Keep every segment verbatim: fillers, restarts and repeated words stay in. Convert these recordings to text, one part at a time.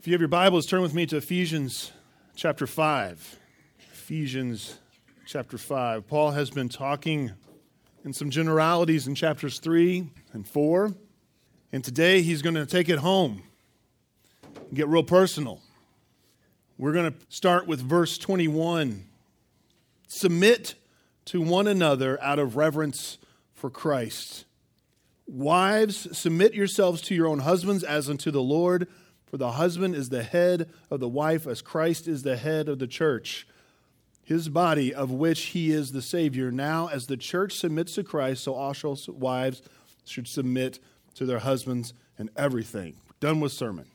If you have your Bibles, turn with me to Ephesians chapter five. Ephesians chapter five. Paul has been talking in some generalities in chapters three and four. And today he's going to take it home and get real personal. We're going to start with verse twenty-one. Submit to one another out of reverence for Christ. Wives, submit yourselves to your own husbands as unto the Lord. For the husband is the head of the wife, as Christ is the head of the church, his body, of which he is the Savior. Now, as the church submits to Christ, so also wives should submit to their husbands in everything. Done with sermon.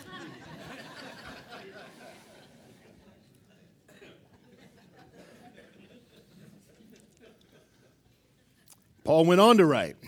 Paul went on to write,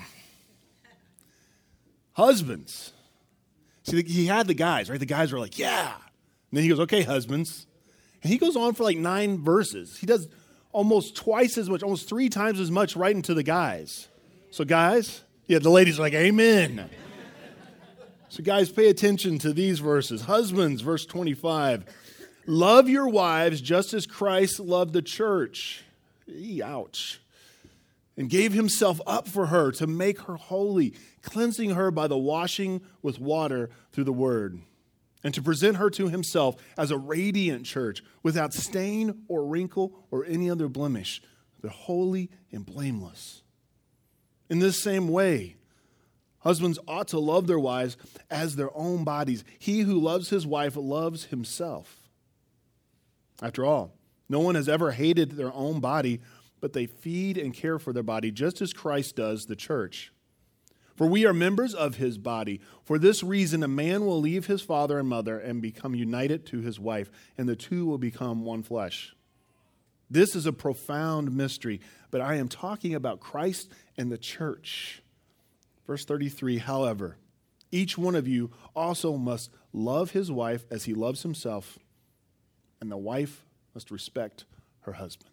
husbands. See, he had the guys, right? The guys were like, yeah. And then he goes, okay, husbands. And he goes on for like nine verses. He does almost twice as much, almost three times as much writing to the guys. So guys, yeah, the ladies are like, amen. So guys, pay attention to these verses. Husbands, verse twenty-five. Love your wives just as Christ loved the church. Eee, ouch. And gave himself up for her to make her holy, cleansing her by the washing with water through the word, and to present her to himself as a radiant church, without stain or wrinkle or any other blemish, but holy and blameless. In this same way, husbands ought to love their wives as their own bodies. He who loves his wife loves himself. After all, no one has ever hated their own body, but they feed and care for their body just as Christ does the church. For we are members of his body. For this reason, a man will leave his father and mother and become united to his wife, and the two will become one flesh. This is a profound mystery, but I am talking about Christ and the church. Verse thirty-three, however, each one of you also must love his wife as he loves himself, and the wife must respect her husband.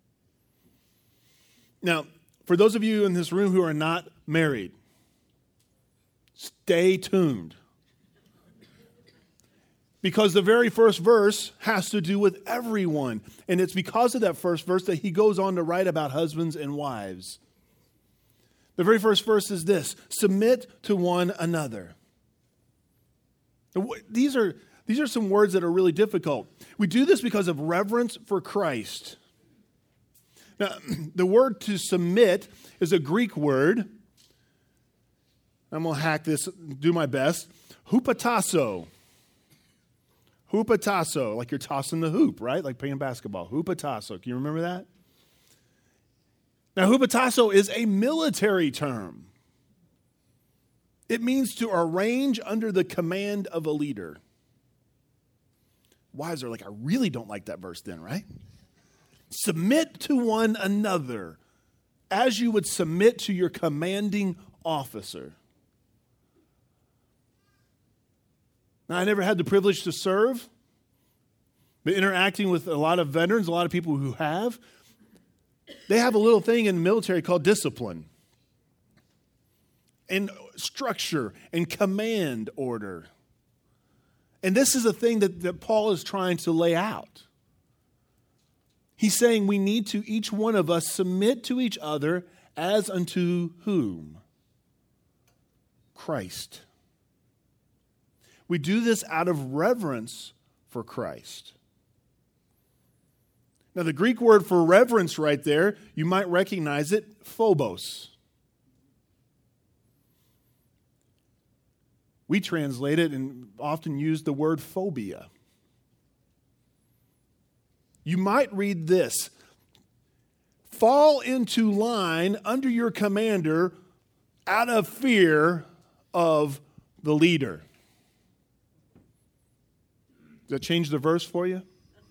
Now, for those of you in this room who are not married, stay tuned. Because the very first verse has to do with everyone. And it's because of that first verse that he goes on to write about husbands and wives. The very first verse is this: submit to one another. These are, these are some words that are really difficult. We do this because of reverence for Christ. Now, the word to submit is a Greek word. I'm going to hack this, do my best. Hupatasso. Hupatasso, like you're tossing the hoop, right? Like playing basketball. Hupatasso. Can you remember that? Now, hupatasso is a military term. It means to arrange under the command of a leader. Wives are like, I really don't like that verse then, right? Submit to one another as you would submit to your commanding officer. Now, I never had the privilege to serve, but interacting with a lot of veterans, a lot of people who have, they have a little thing in the military called discipline and structure and command order. And this is a thing that, that Paul is trying to lay out. He's saying we need to, each one of us, submit to each other as unto whom? Christ. We do this out of reverence for Christ. Now, the Greek word for reverence right there, you might recognize it, phobos. We translate it and often use the word phobia. You might read this: fall into line under your commander out of fear of the leader. Does that change the verse for you?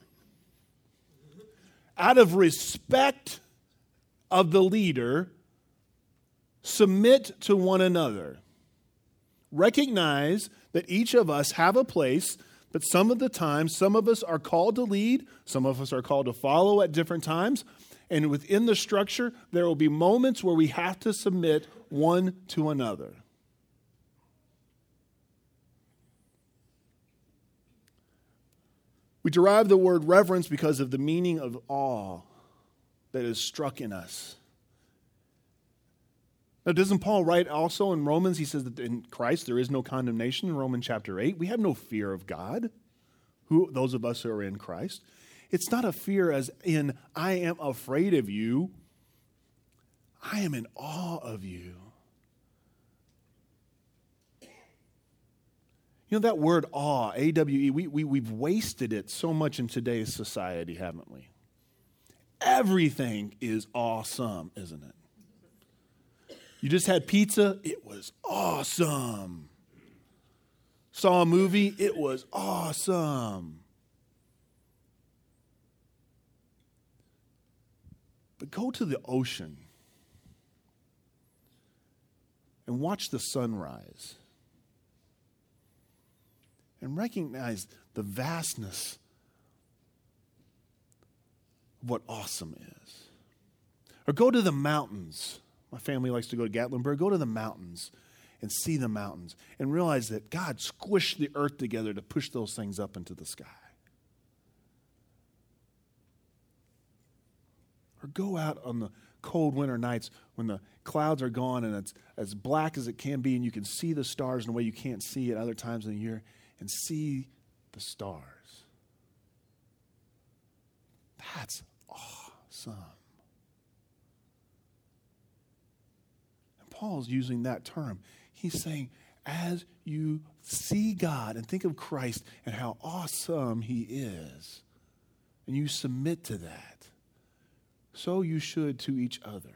Out of respect of the leader, submit to one another. Recognize that each of us have a place. But some of the times, some of us are called to lead, some of us are called to follow at different times. And within the structure, there will be moments where we have to submit one to another. We derive the word reverence because of the meaning of awe that is struck in us. Now, doesn't Paul write also in Romans, he says that in Christ there is no condemnation in Romans chapter eight. We have no fear of God, who those of us who are in Christ. It's not a fear as in, I am afraid of you. I am in awe of you. You know that word awe, A W E, we, we, we've wasted it so much in today's society, haven't we? Everything is awesome, isn't it? You just had pizza, it was awesome. Saw a movie, it was awesome. But go to the ocean and watch the sunrise and recognize the vastness of what awesome is. Or go to the mountains. My family likes to go to Gatlinburg. Go to the mountains and see the mountains and realize that God squished the earth together to push those things up into the sky. Or go out on the cold winter nights when the clouds are gone and it's as black as it can be and you can see the stars in a way you can't see at other times in the year and see the stars. That's awesome. Paul's using that term. He's saying, as you see God and think of Christ and how awesome he is, and you submit to that, so you should to each other.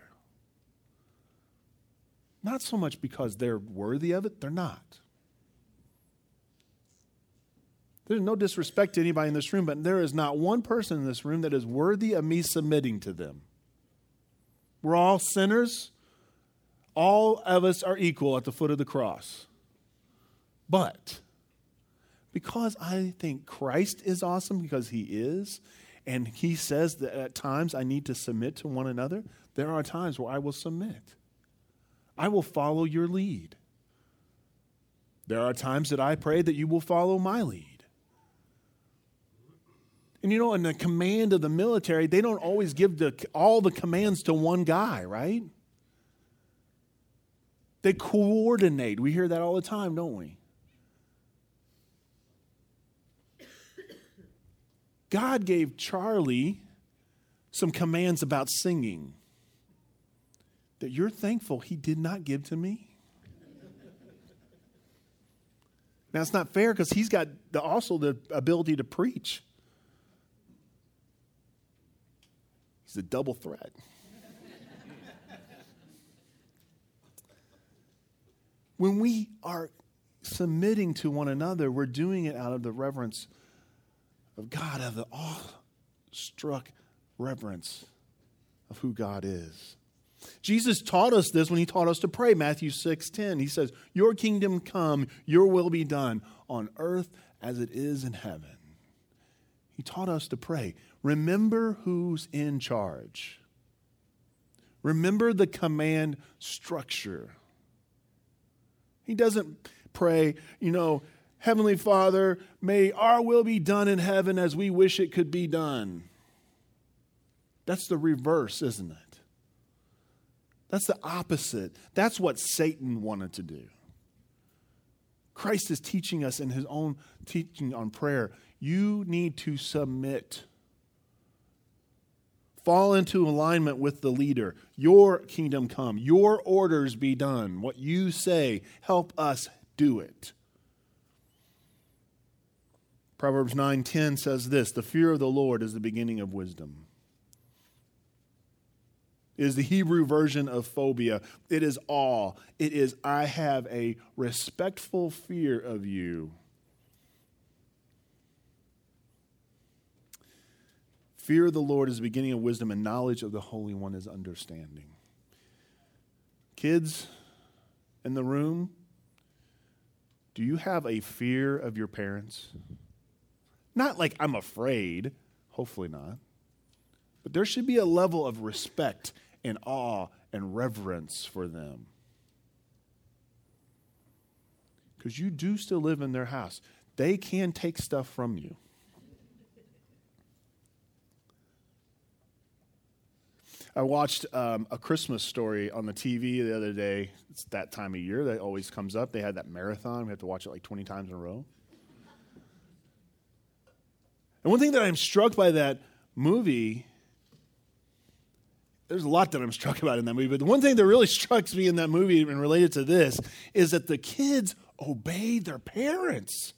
Not so much because they're worthy of it, they're not. There's no disrespect to anybody in this room, but there is not one person in this room that is worthy of me submitting to them. We're all sinners. All of us are equal at the foot of the cross. But because I think Christ is awesome, because he is, and he says that at times I need to submit to one another, there are times where I will submit. I will follow your lead. There are times that I pray that you will follow my lead. And you know, in the command of the military, they don't always give the, all the commands to one guy, right? They coordinate. We hear that all the time, don't we? God gave Charlie some commands about singing that you're thankful he did not give to me. Now, it's not fair because he's got the, also the ability to preach. He's a double threat. When we are submitting to one another, we're doing it out of the reverence of God, out of the awe-struck reverence of who God is. Jesus taught us this when he taught us to pray, Matthew six ten. He says, your kingdom come, your will be done on earth as it is in heaven. He taught us to pray. Remember who's in charge. Remember the command structure. He doesn't pray, you know, Heavenly Father, may our will be done in heaven as we wish it could be done. That's the reverse, isn't it? That's the opposite. That's what Satan wanted to do. Christ is teaching us in his own teaching on prayer, you need to submit. Fall into alignment with the leader. Your kingdom come. Your orders be done. What you say, help us do it. Proverbs nine ten says this, the fear of the Lord is the beginning of wisdom. It is the Hebrew version of phobia. It is awe. It is, I have a respectful fear of you. Fear of the Lord is the beginning of wisdom, and knowledge of the Holy One is understanding. Kids in the room, do you have a fear of your parents? Not like I'm afraid, hopefully not. But there should be a level of respect and awe and reverence for them. Because you do still live in their house. They can take stuff from you. I watched um, A Christmas Story on the T V the other day. It's that time of year that always comes up. They had that marathon. We have to watch it like twenty times in a row. And one thing that I'm struck by that movie, there's a lot that I'm struck about in that movie, but the one thing that really struck me in that movie and related to this is that the kids obeyed their parents.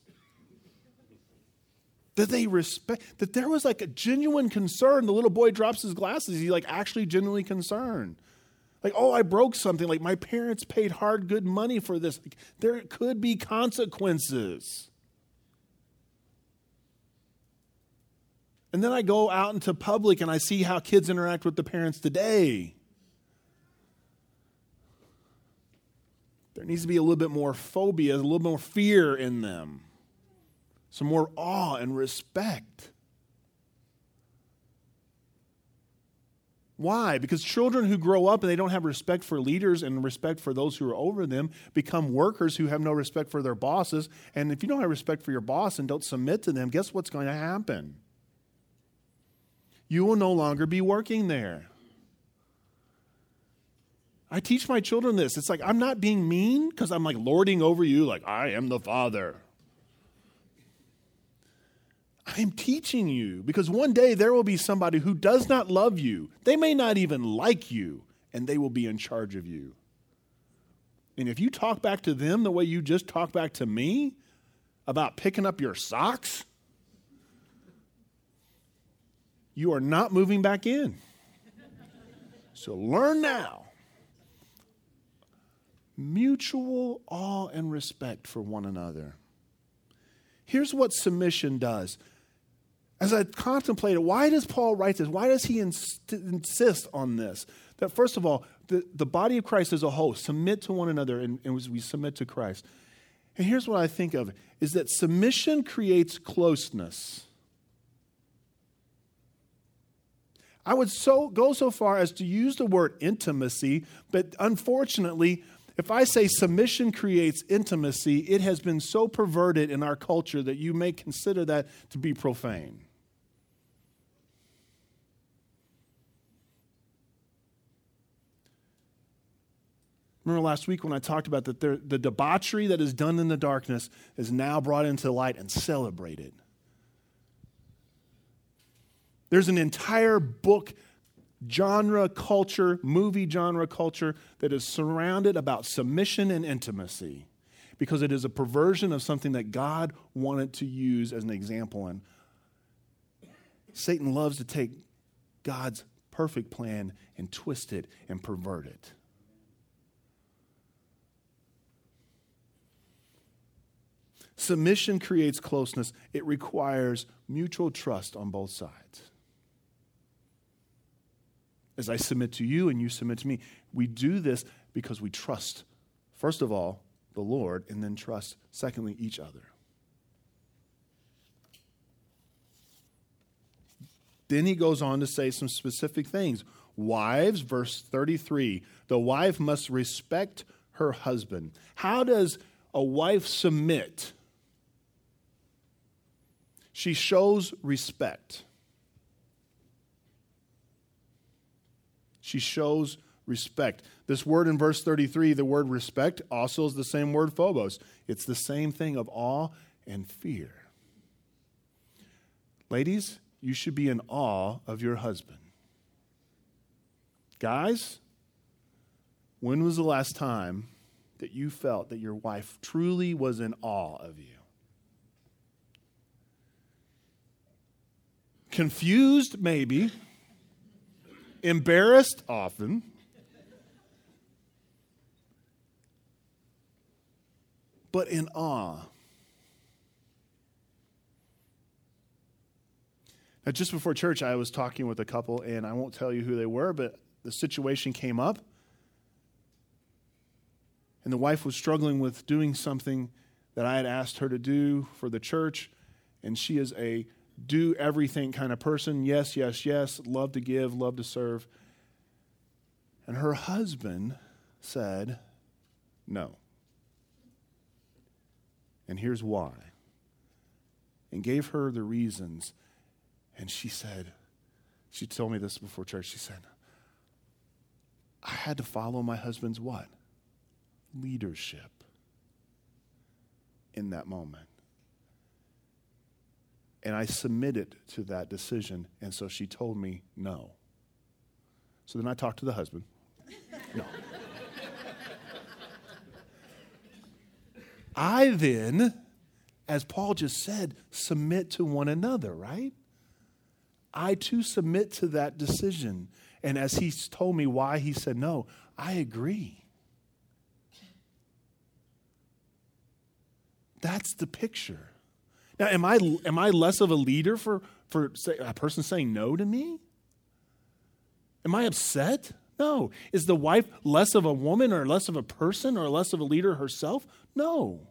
That they respect, that there was like a genuine concern. The little boy drops his glasses. He's like actually genuinely concerned. Like, oh, I broke something. Like, my parents paid hard, good money for this. Like, there could be consequences. And then I go out into public and I see how kids interact with the parents today. There needs to be a little bit more phobia, a little more fear in them. Some more awe and respect. Why? Because children who grow up and they don't have respect for leaders and respect for those who are over them become workers who have no respect for their bosses. And if you don't have respect for your boss and don't submit to them, guess what's going to happen? You will no longer be working there. I teach my children this. It's like, I'm not being mean because I'm like lording over you like I am the father. I'm teaching you because one day there will be somebody who does not love you. They may not even like you, and they will be in charge of you. And if you talk back to them the way you just talked back to me about picking up your socks, you are not moving back in. So learn now. Mutual awe and respect for one another. Here's what submission does. As I contemplated, why does Paul write this? Why does he inst- insist on this? That first of all, the, the body of Christ as a whole submit to one another and, and we submit to Christ. And here's what I think of, is that submission creates closeness. I would so go so far as to use the word intimacy, but unfortunately, if I say submission creates intimacy, it has been so perverted in our culture that you may consider that to be profane. Remember last week when I talked about that there, the debauchery that is done in the darkness is now brought into light and celebrated. There's an entire book genre culture, movie genre culture that is surrounded about submission and intimacy because it is a perversion of something that God wanted to use as an example. And Satan loves to take God's perfect plan and twist it and pervert it. Submission creates closeness. It requires mutual trust on both sides. As I submit to you and you submit to me, we do this because we trust, first of all, the Lord, and then trust, secondly, each other. Then he goes on to say some specific things. Wives, verse thirty-three, the wife must respect her husband. How does a wife submit? She shows respect. She shows respect. This word in verse thirty-three, the word respect, also is the same word phobos. It's the same thing of awe and fear. Ladies, you should be in awe of your husband. Guys, when was the last time that you felt that your wife truly was in awe of you? Confused, maybe. Embarrassed, often. But in awe. Now, just before church, I was talking with a couple, and I won't tell you who they were, but the situation came up. And the wife was struggling with doing something that I had asked her to do for the church, and she is a do everything kind of person. Yes, yes, yes. Love to give, love to serve. And her husband said, no. And here's why. And gave her the reasons. And she said, she told me this before church. She said, I had to follow my husband's what? Leadership in that moment. And I submitted to that decision, and so she told me no. So then I talked to the husband. No. I then, as Paul just said, submit to one another, right? I too submit to that decision. And as he told me why he said no, I agree. That's the picture. Now, am I am I less of a leader for, for say, a person saying no to me? Am I upset? No. Is the wife less of a woman or less of a person or less of a leader herself? No.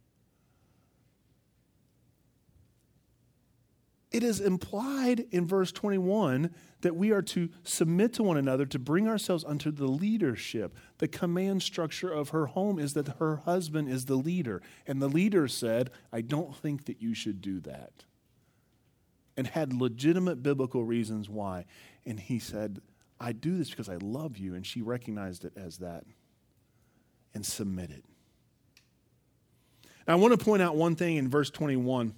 It is implied in verse twenty-one that we are to submit to one another to bring ourselves unto the leadership. The command structure of her home is that her husband is the leader. And the leader said, I don't think that you should do that. And had legitimate biblical reasons why. And he said, I do this because I love you. And she recognized it as that and submitted. Now, I want to point out one thing in verse twenty-one.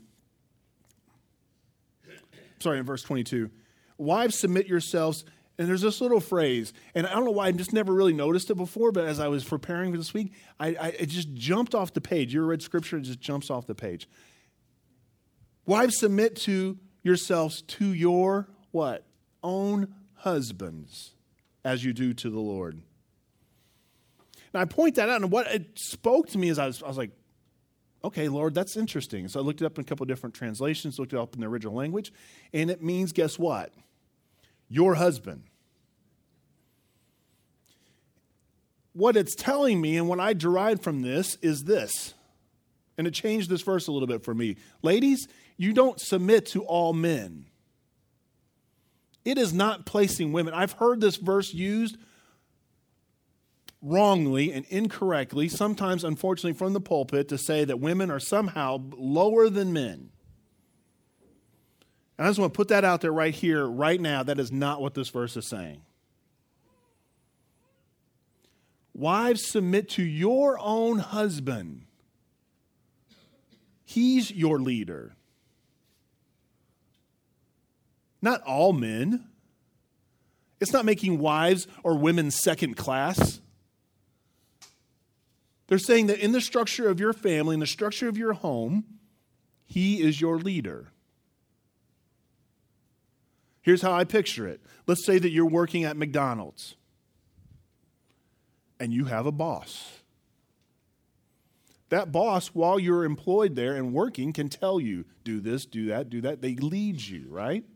Sorry, in verse twenty-two. Wives, submit yourselves. And there's this little phrase, and I don't know why I just never really noticed it before, but as I was preparing for this week, I, I, it just jumped off the page. You ever read Scripture? It just jumps off the page. Wives, submit to yourselves to your, what? Own husbands, as you do to the Lord. Now, I point that out, and what it spoke to me is I was, I was like, okay, Lord, that's interesting. So I looked it up in a couple of different translations, looked it up in the original language, and it means, guess what? Your husband. What it's telling me and what I derived from this is this, and it changed this verse a little bit for me. Ladies, you don't submit to all men. It is not placing women. I've heard this verse used wrongly and incorrectly, sometimes unfortunately from the pulpit, to say that women are somehow lower than men. And I just want to put that out there right here, right now. That is not what this verse is saying. Wives, submit to your own husband. He's your leader. Not all men. It's not making wives or women second class. They're saying that in the structure of your family, in the structure of your home, he is your leader. Here's how I picture it. Let's say that you're working at McDonald's and you have a boss. That boss, while you're employed there and working, can tell you, do this, do that, do that. They lead you, right?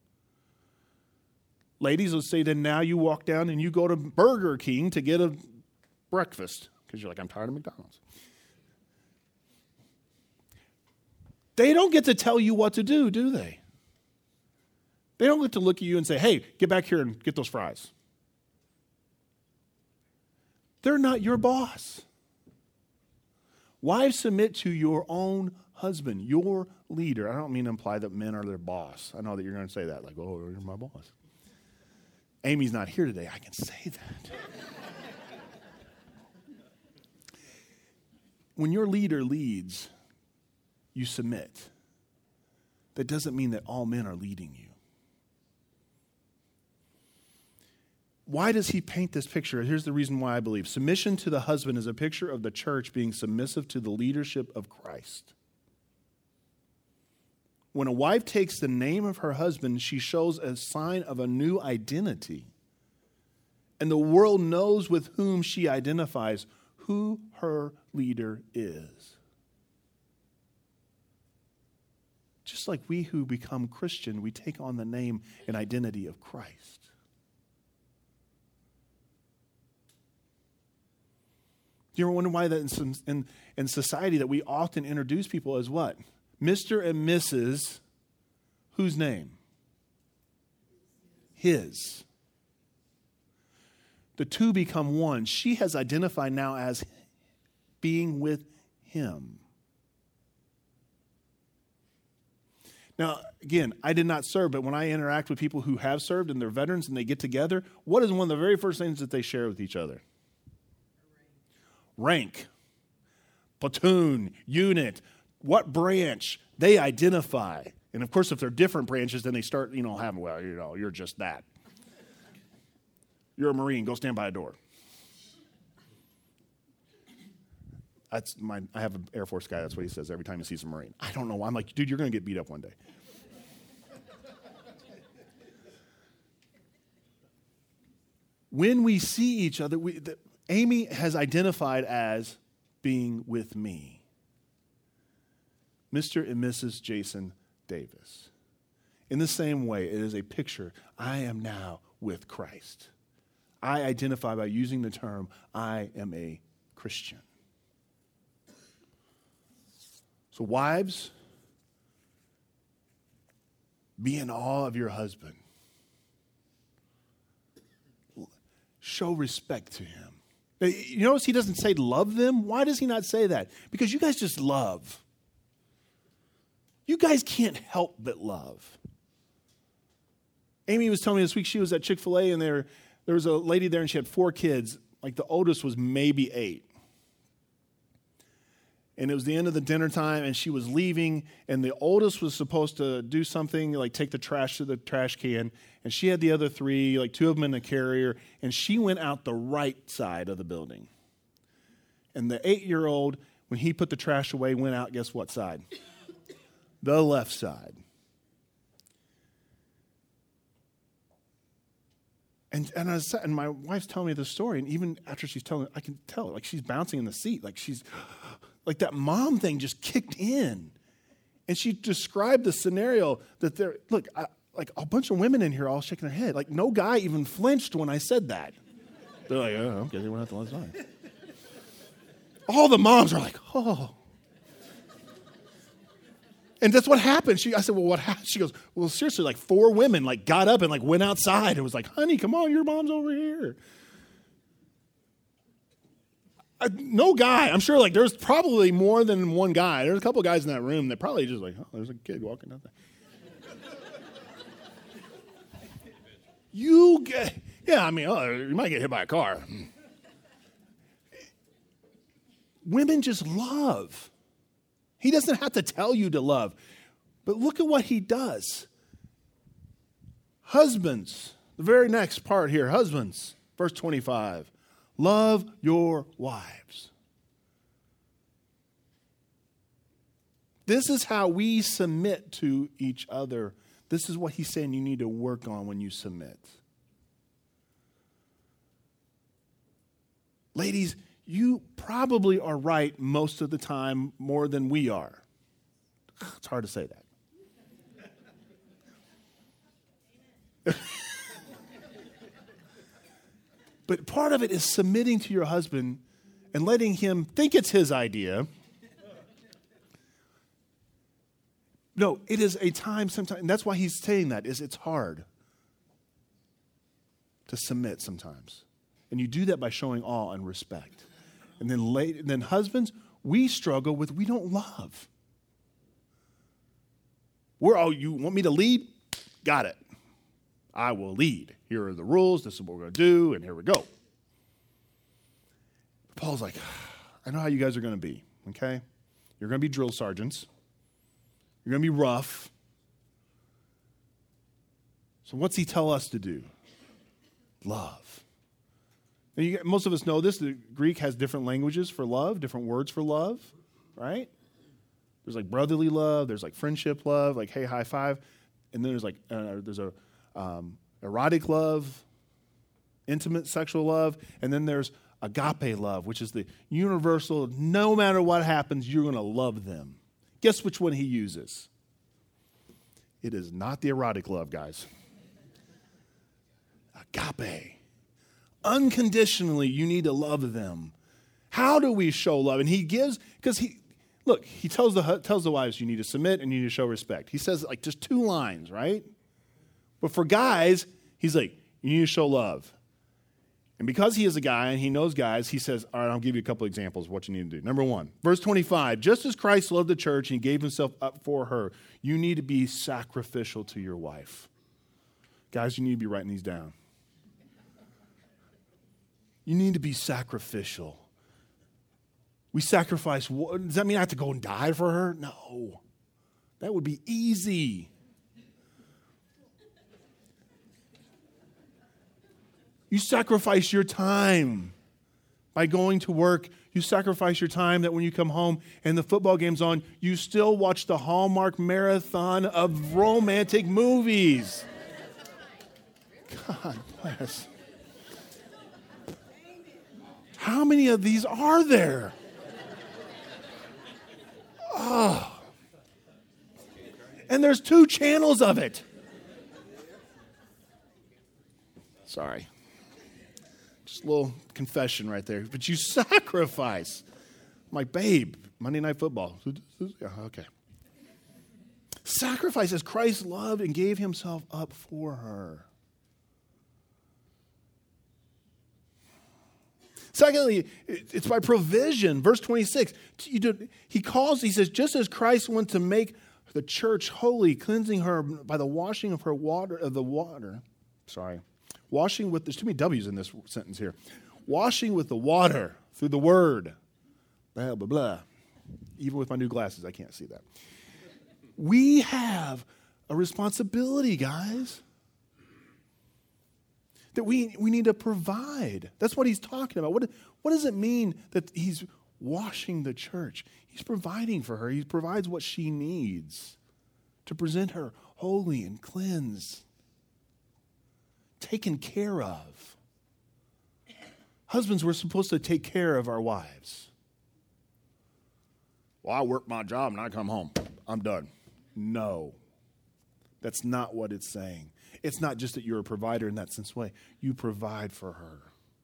Ladies, let's say that now you walk down and you go to Burger King to get a breakfast because you're like, I'm tired of McDonald's. They don't get to tell you what to do, do they? They don't get to look at you and say, hey, get back here and get those fries. They're not your boss. Wives, submit to your own husband, your leader. I don't mean to imply that men are their boss. I know that you're going to say that, like, oh, you're my boss. Amy's not here today. I can say that. When your leader leads, you submit. That doesn't mean that all men are leading you. Why does he paint this picture? Here's the reason why I believe. Submission to the husband is a picture of the church being submissive to the leadership of Christ. When a wife takes the name of her husband, she shows a sign of a new identity. And the world knows with whom she identifies, who her leader is. Just like we who become Christian, we take on the name and identity of Christ. Do you ever wonder why that in, in, in society that we often introduce people as what? Mister and Missus whose name? His. The two become one. She has identified now as being with him. Now, again, I did not serve, but when I interact with people who have served and they're veterans and they get together, what is one of the very first things that they share with each other? Rank, platoon, unit, what branch they identify. And of course, if they're different branches, then they start, you know, having, well, you know, you're just that. You're a Marine, go stand by a door. That's my, I have an Air Force guy, that's what he says every time he sees a Marine. I don't know why. I'm like, dude, you're going to get beat up one day. When we see each other, we, the, Amy has identified as being with me. Mister and Missus Jason Davis. In the same way, it is a picture. I am now with Christ. I identify by using the term, I am a Christian. So wives, be in awe of your husband. Show respect to him. You notice he doesn't say love them? Why does he not say that? Because you guys just love. You guys can't help but love. Amy was telling me this week she was at Chick-fil-A and there, there was a lady there and she had four kids. Like the oldest was maybe eight. And it was the end of the dinner time, and she was leaving, and the oldest was supposed to do something, like take the trash to the trash can, and she had the other three, like two of them in the carrier, and she went out the right side of the building. And the eight-year-old, when he put the trash away, went out, guess what side? The left side. And and, I was, and my wife's telling me this story, and even after she's telling it, I can tell, like she's bouncing in the seat, like she's... Like that mom thing just kicked in. And she described the scenario that there, look, I, like a bunch of women in here all shaking their head. Like no guy even flinched when I said that. They're like, oh, okay, they went out the last time. All the moms are like, oh. And that's what happened. She, I said, well, what happened? She goes, well, seriously, like four women like got up and like went outside and was like, honey, come on, your mom's over here. Uh, no guy. I'm sure like there's probably more than one guy. There's a couple guys in that room that probably just like, oh, there's a kid walking out there. You get, yeah, I mean, oh, you might get hit by a car. Women just love. He doesn't have to tell you to love. But look at what he does. Husbands, the very next part here, husbands, verse twenty-five. Love your wives. This is how we submit to each other. This is what he's saying you need to work on when you submit. Ladies, you probably are right most of the time more than we are. It's hard to say that. But part of it is submitting to your husband and letting him think it's his idea. No, it is a time sometimes, and that's why he's saying that, is it's hard to submit sometimes. And you do that by showing awe and respect. And then, late, then husbands, we struggle with we don't love. We're, oh, you want me to lead? Got it. I will lead. Here are the rules. This is what we're going to do, and here we go. Paul's like, I know how you guys are going to be, okay? You're going to be drill sergeants. You're going to be rough. So what's he tell us to do? Love. And you, most of us know this. The Greek has different languages for love, different words for love, right? There's like brotherly love. There's like friendship love, like, hey, high five. And then there's like, uh, there's a um, erotic love, intimate sexual love. And then there's agape love, which is the universal, no matter what happens, you're going to love them. Guess which one he uses? It is not the erotic love, guys. Agape. Unconditionally, you need to love them. How do we show love? And he gives, because he, look, he tells the tells the wives, you need to submit and you need to show respect. He says like just two lines, right? But for guys, he's like, you need to show love. And because he is a guy and he knows guys, he says, all right, I'll give you a couple examples of what you need to do. Number one, verse twenty-five, just as Christ loved the church and he gave himself up for her, you need to be sacrificial to your wife. Guys, you need to be writing these down. You need to be sacrificial. We sacrifice, does that mean I have to go and die for her? No. That would be easy. You sacrifice your time by going to work. You sacrifice your time that when you come home and the football game's on, you still watch the Hallmark marathon of romantic movies. God bless. How many of these are there? Oh. And there's two channels of it. Sorry. Just a little confession right there. But you sacrifice. I'm like, babe, Monday Night Football. Yeah, okay. Sacrifice as Christ loved and gave himself up for her. Secondly, it's by provision. Verse twenty-six, he calls, he says, just as Christ went to make the church holy, cleansing her by the washing of her water, of the water, sorry, washing with, there's too many W's in this sentence here, washing with the water through the word, blah, blah, blah. Even with my new glasses, I can't see that. We have a responsibility, guys, that we, we need to provide. That's what he's talking about. What, what does it mean that he's washing the church? He's providing for her. He provides what she needs to present her holy and cleansed, taken care of. Husbands, we're supposed to take care of our wives. Well, I work my job and I come home. I'm done. No, that's not what it's saying. It's not just that you're a provider in that sense way. You provide for her.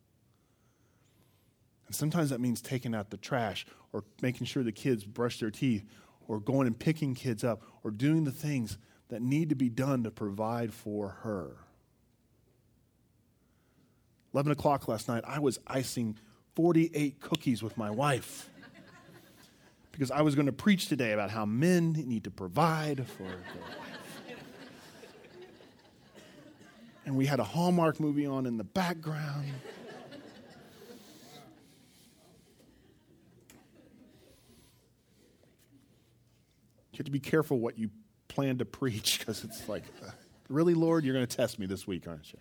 And sometimes that means taking out the trash or making sure the kids brush their teeth or going and picking kids up or doing the things that need to be done to provide for her. eleven o'clock last night, I was icing forty-eight cookies with my wife because I was going to preach today about how men need to provide for their wife. And we had a Hallmark movie on in the background. You have to be careful what you plan to preach because it's like, uh, really, Lord, you're going to test me this week, aren't you?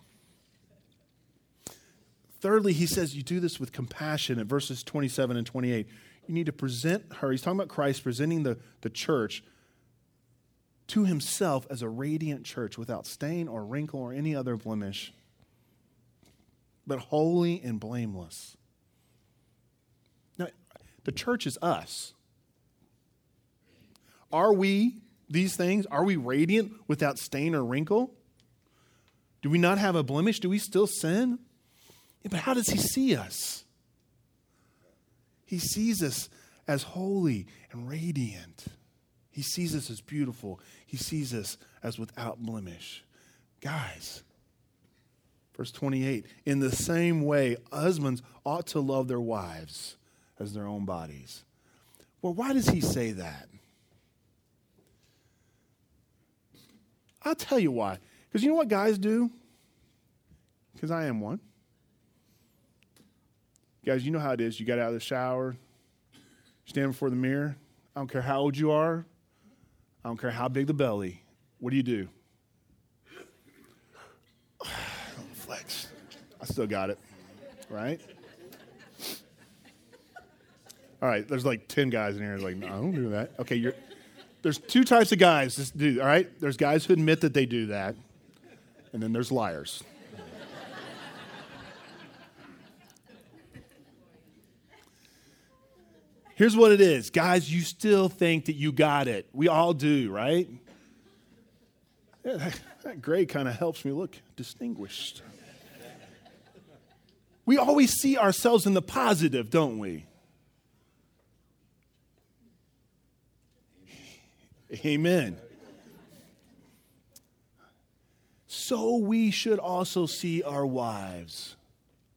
Thirdly, he says you do this with compassion in verses twenty-seven and twenty-eight. You need to present her. He's talking about Christ presenting the, the church to himself as a radiant church without stain or wrinkle or any other blemish, but holy and blameless. Now, the church is us. Are we these things? Are we radiant without stain or wrinkle? Do we not have a blemish? Do we still sin? Yeah, but how does he see us? He sees us as holy and radiant. He sees us as beautiful. He sees us as without blemish. Guys, verse twenty-eight, in the same way, husbands ought to love their wives as their own bodies. Well, why does he say that? I'll tell you why. Because you know what guys do? Because I am one. Guys, you know how it is. You got out of the shower, stand before the mirror. I don't care how old you are. I don't care how big the belly. What do you do? Flex. I still got it. Right? All right, there's like ten guys in here like, no, I don't do that. Okay, you're... There's two types of guys that do, all right? There's guys who admit that they do that, and then there's liars. Here's what it is. Guys, you still think that you got it. We all do, right? Yeah, that, that gray kind of helps me look distinguished. We always see ourselves in the positive, don't we? Amen. So we should also see our wives.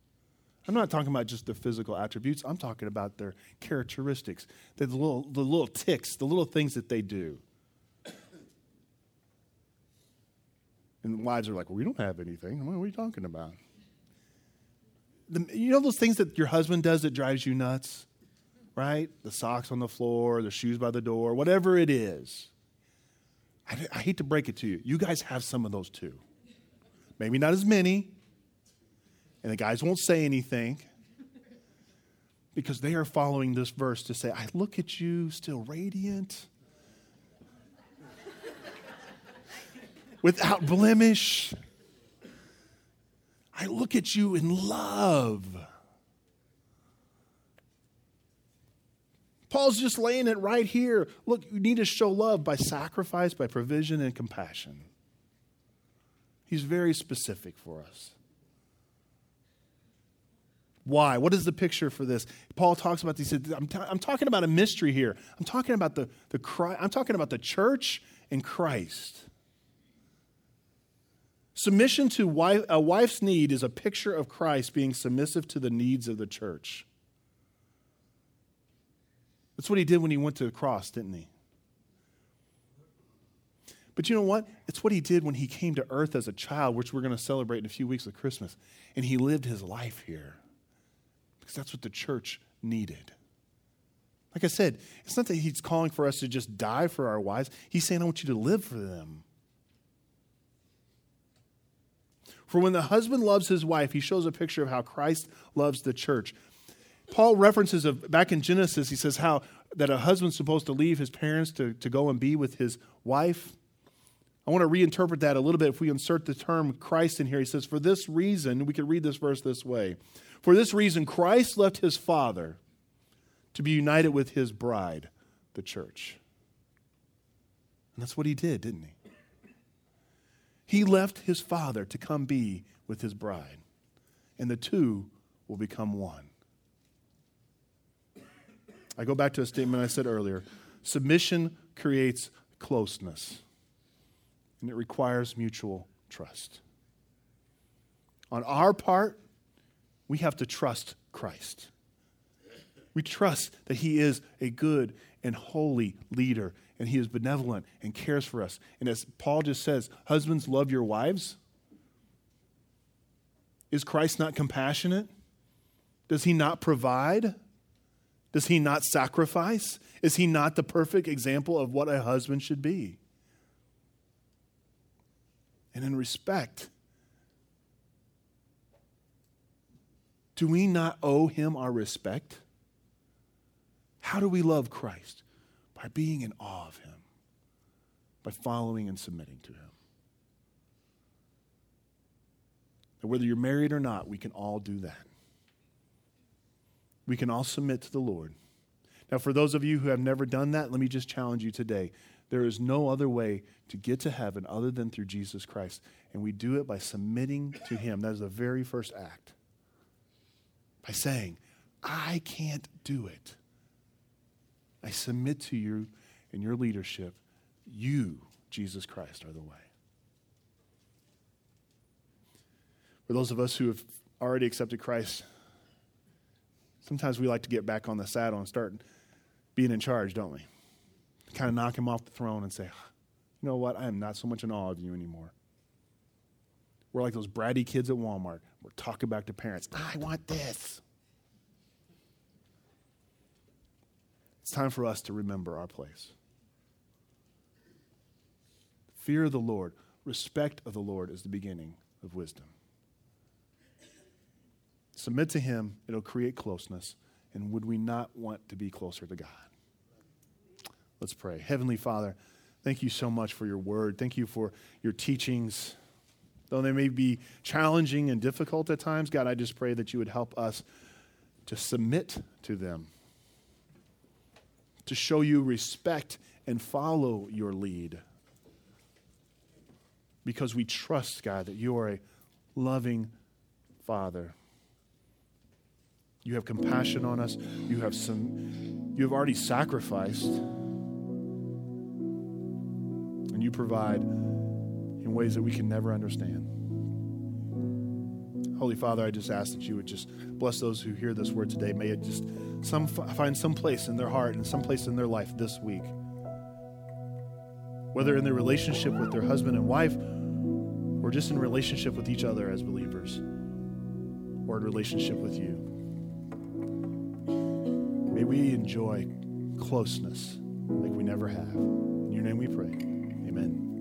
I'm not talking about just their physical attributes. I'm talking about their characteristics, the little, the little ticks, the little things that they do. And wives are like, well, we don't have anything. What are we talking about? The, you know those things that your husband does that drives you nuts? Right? The socks on the floor, the shoes by the door, whatever it is. I, I hate to break it to you. You guys have some of those too. Maybe not as many. And the guys won't say anything because they are following this verse to say, I look at you still radiant, without blemish. I look at you in love. Paul's just laying it right here. Look, you need to show love by sacrifice, by provision, and compassion. He's very specific for us. Why? What is the picture for this? Paul talks about this. I'm, t- I'm talking about a mystery here. I'm talking about the, the Christ, I'm talking about the church and Christ. Submission to wife, a wife's need is a picture of Christ being submissive to the needs of the church. That's what he did when he went to the cross, didn't he? But you know what? It's what he did when he came to earth as a child, which we're going to celebrate in a few weeks with Christmas. And he lived his life here. Because that's what the church needed. Like I said, it's not that he's calling for us to just die for our wives. He's saying, I want you to live for them. For when the husband loves his wife, he shows a picture of how Christ loves the church. Paul references of, back in Genesis, he says how that a husband's supposed to leave his parents to, to go and be with his wife. I want to reinterpret that a little bit. If we insert the term Christ in here, he says, for this reason, we could read this verse this way. For this reason, Christ left his Father to be united with his bride, the church. And that's what he did, didn't he? He left his Father to come be with his bride. And the two will become one. I go back to a statement I said earlier. Submission creates closeness. And it requires mutual trust. On our part, we have to trust Christ. We trust that he is a good and holy leader, and he is benevolent and cares for us. And as Paul just says, husbands, love your wives. Is Christ not compassionate? Does he not provide? Does he not sacrifice? Is he not the perfect example of what a husband should be? And in respect, do we not owe him our respect? How do we love Christ? By being in awe of him, by following and submitting to him. And whether you're married or not, we can all do that. We can all submit to the Lord. Now, for those of you who have never done that, let me just challenge you today. There is no other way to get to heaven other than through Jesus Christ. And we do it by submitting to him. That is the very first act. By saying, I can't do it. I submit to you and your leadership. You, Jesus Christ, are the way. For those of us who have already accepted Christ, sometimes we like to get back on the saddle and start being in charge, don't we? Kind of knock him off the throne and say, you know what? I am not so much in awe of you anymore. We're like those bratty kids at Walmart. We're talking back to parents. I want this. It's time for us to remember our place. Fear of the Lord, respect of the Lord is the beginning of wisdom. Submit to him. It'll create closeness. And would we not want to be closer to God? Let's pray. Heavenly Father, thank you so much for your word. Thank you for your teachings. Though they may be challenging and difficult at times, God, I just pray that you would help us to submit to them, to show you respect and follow your lead. Because we trust, God, that you are a loving Father. You have compassion on us. You have some, you have already sacrificed. And you provide in ways that we can never understand. Holy Father, I just ask that you would just bless those who hear this word today. May it just some find some place in their heart and some place in their life this week, whether in their relationship with their husband and wife or just in relationship with each other as believers or in relationship with you. May we enjoy closeness like we never have. In your name we pray. Amen.